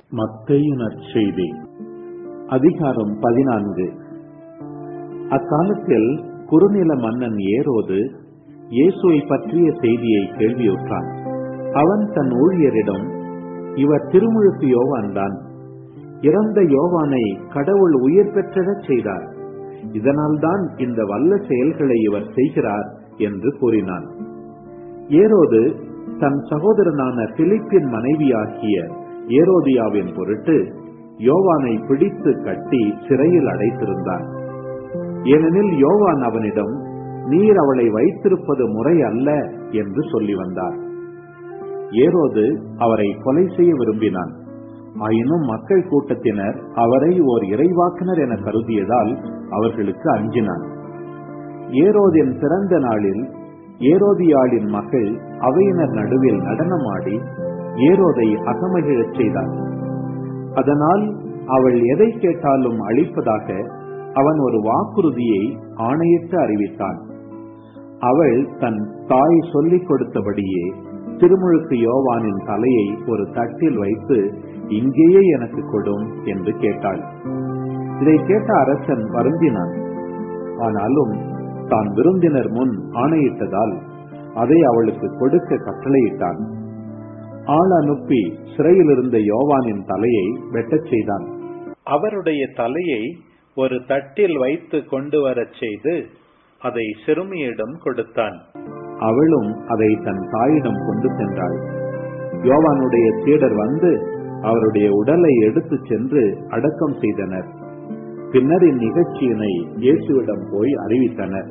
மத்தேயு நற்செய்தி அதிகாரம் 14. அக்காலத்தில் குறுநில மன்னன் ஏரோது இயேசுவை பற்றிய செய்தியை கேள்வியுற்றான். அவன் தன் ஊழியரிடம், இவர் திருமுழுக்கு யோவான் தான். இறந்த யோவானை கடவுள் உயிர் பெற்றச் செய்தார். இதனால்தான் இந்த வல்ல செயல்களை இவர் செய்கிறார் என்று கூறினான். ஏரோது தன் சகோதரனான பிலிப்பின் மனைவியாகிய ஏரோதியாவின் பொருட்டு யோவானை பிடித்து கட்டி சிறையில் அடைத்திருந்தான். ஏனெனில் யோவான் அவனிடம், நீர் அவளை வைத்திருப்பது முறை அல்ல என்று சொல்லி வந்தார். ஏரோது அவரை கொலை செய்ய விரும்பினான். ஆயினும் மக்கள் கூட்டத்தினர் அவரை ஓர் இறைவாக்கினர் என கருதியதால் அவர்களுக்கு அஞ்சினான். ஏரோதின் பிறந்த நாளில் ஏரோதியாளின் மகள் அவையினர் நடுவில் நடனமாடி ஏரோதை அகமகிழச் செய்தார். அதனால் அவள் எதை கேட்டாலும் அளிப்பதாக அவன் ஒரு வாக்குறுதியை ஆணையிட்டு அறிவித்தான். அவள் தன் தாய் சொல்லிக் கொடுத்தபடியே திருமுழுக்கு யோவானின் தலையை ஒரு தட்டில் வைத்து, இங்கேயே எனக்கு கொடும் என்று கேட்டாள். இதை கேட்ட அரசன் வருந்தினான். ஆனாலும் தான் விருந்தினர் முன் ஆணையிட்டதால் அதை அவளுக்கு கொடுக்க கட்டளையிட்டான். ஆள் அனுப்பி சிறையில் இருந்த யோவானின் தலையை வெட்டச் செய்தான். அவருடைய தலையை ஒரு தட்டில் வைத்து கொண்டு வரச் செய்து அதை சிறுமியிடம் கொடுத்தான். அவளும் அதை தன் தாயிடம் கொண்டு சென்றாள். யோவானுடைய சீடர் வந்து அவருடைய உடலை எடுத்துச் சென்று அடக்கம் செய்தனர். பின்னர் இந்நிகழ்ச்சியினை இயேசுவிடம் போய் அறிவித்தனர்.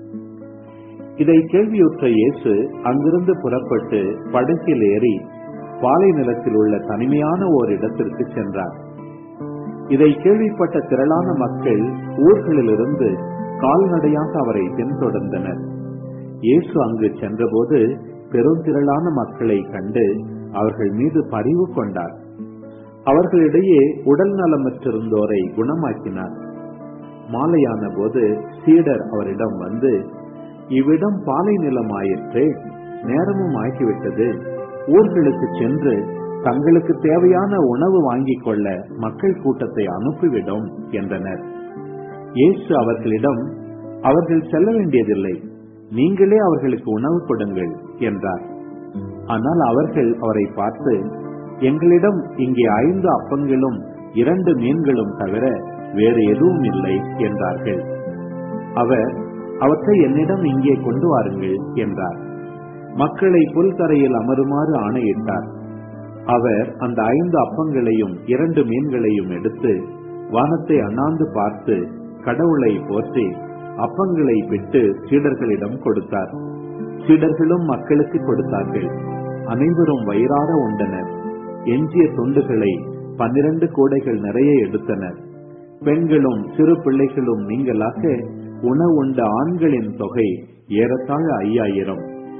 இதை கேள்வியுற்ற இயேசு அங்கிருந்து புறப்பட்டு படகில் ஏறி பாலை நிலத்தில் உள்ள தனிமையான ஓர் இடத்திற்கு சென்றார். இதை கேள்விப்பட்ட திரளான மக்கள் ஊர்களிலிருந்து கால்நடையாக அவரை பின்தொடர்ந்தனர். இயேசு அங்கு சென்றபோது பெருந்திரளான மக்களை கண்டு அவர்கள் மீது பரிவு கொண்டார். அவர்களிடையே உடல் நலமற்றிருந்தோரை குணமாக்கினார். மாலையான போது சீடர் அவரிடம் வந்து, இவ்விடம் பாலை நிலமாயிற்றே, நேரமும் ஆகிவிட்டது, ஊர்களுக்கு சென்று தங்களுக்கு தேவையான உணவு வாங்கிக் கொள்ள மக்கள் கூட்டத்தை அனுப்பிவிடும் என்றனர். இயேசு அவர்களிடம், அவர்கள் செல்ல வேண்டியதில்லை, நீங்களே அவர்களுக்கு உணவு கொடுங்கள் என்றார். ஆனால் அவர்கள் அவரை பார்த்து, எங்களிடம் இங்கே 5 அப்பங்களும் 2 மீன்களும் தவிர வேறு எதுவும் இல்லை என்றார்கள். அவர், அவற்றை என்னிடம் இங்கே கொண்டு வாருங்கள் என்றார். மக்களை புல்தரையில் அமருமாறு ஆணையிட்டார். அவர் அந்த 5 அப்பங்களையும் 2 மீன்களையும் எடுத்து வானத்தை அண்ணாந்து பார்த்து கடவுளை போற்றி அப்பங்களை பிட்டு சீடர்களிடம் கொடுத்தார். சீடர்களும் மக்களுக்கு கொடுத்தார்கள். அனைவரும் வயிறார உண்டனர். எஞ்சிய துண்டுகளை 12 கூடைகள் நிறைய எடுத்தனர். பெண்களும் சிறு பிள்ளைகளும் நீங்களாக உணவுண்ட ஆண்களின் தொகை ஏறத்தாழ 5000.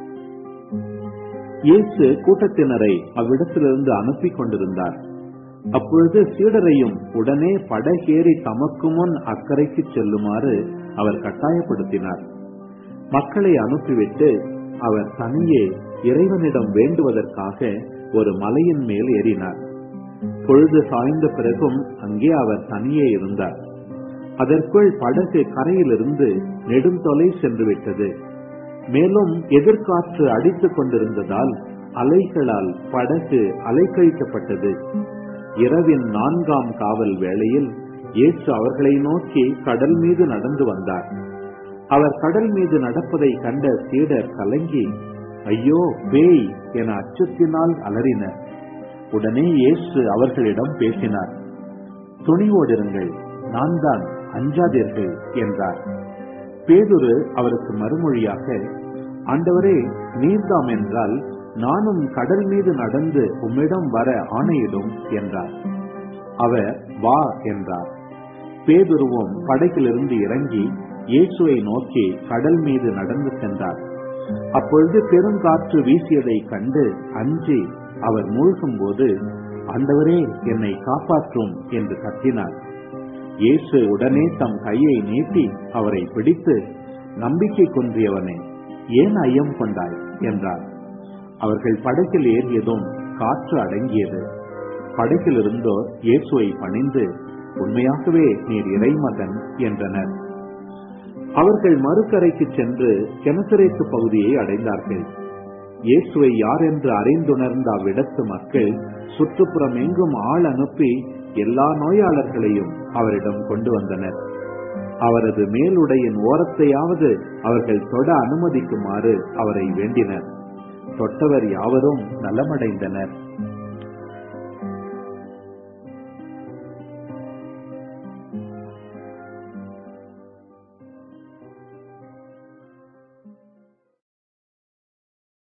இயேசு கூட்டத்தினரை அவ்விடத்திலிருந்து அனுப்பி கொண்டிருந்தார். அப்பொழுது சீடரையும் உடனே படகேறி தமக்கு முன் அக்கறைக்கு செல்லுமாறு அவர் கட்டாயப்படுத்தினார். மக்களை அனுப்பிவிட்டு அவர் தனியே இறைவனிடம் வேண்டுவதற்காக ஒரு மலையின் மேல் ஏறினார். பொழுது சாய்ந்த பிறகும் அங்கே அவர் தனியே இருந்தார். அதற்குள் படகு கரையிலிருந்து நெடுந்தொலை சென்று விட்டது. மேலும் எதிர்காற்று அடித்துக் கொண்டிருந்ததால் அலைகளால் படகு அலைக்கழிக்கப்பட்டது. இரவின் 4ஆம் காவல் வேளையில் இயேசு அவர்களை நோக்கி கடல் மீது நடந்து வந்தார். அவர் கடல் மீது நடப்பதை கண்ட சீடர் கலங்கி, ஐயோ பேய் என அச்சத்தினால் அலறினர். உடனே இயேசு அவர்களிடம் பேசினார். துணிவோடிருங்கள், நான் தான், அஞ்சாதீர்கள் என்றார். பேதுரு அவருக்கு மறுமொழியாக, ஆண்டவரே, நீர்தாம் என்றால் நானும் கடல் மீது நடந்து உம்மிடம் வர ஆணையிடும் என்றார். அவர், வா என்றார். பேதுருவும் படகிலிருந்து இறங்கி இயேசுவை நோக்கி கடல் மீது நடந்து சென்றார். அப்பொழுது பெருங்காற்று வீசியதை கண்டு அஞ்சி அவர் மூழ்கும் போது, ஆண்டவரே, என்னை காப்பாற்றும் என்று கத்தினார். இயேசு உடனே தம் கையை நீட்டி அவரை பிடித்து, நம்பிக்கை குன்றியவனே, ஏன் ஐயம் கொண்டாய் என்றார். அவர்கள் படகில் ஏறியதும் காற்று அடங்கியது. படகிலிருந்தோர் இயேசுவை பணிந்து, உண்மையாகவே நீர் இறைமகன் என்றனர். அவர்கள் மறுக்கரைக்கு சென்று கெனசரேத்து பகுதியை அடைந்தார்கள். இயேசுவை யார் என்று அறிந்துணர்ந்த அவ்விடத்து மக்கள் சுற்றுப்புறம் எங்கும் ஆள் அனுப்பி எல்லா நோயாளர்களையும் அவரிடம் கொண்டு வந்தனர். அவரது மேலுடையின் ஓரத்தையாவது அவர்கள் தொட அனுமதிக்குமாறு அவரை வேண்டினர். தொட்டவர் யாவரும் நலமடைந்தனர்.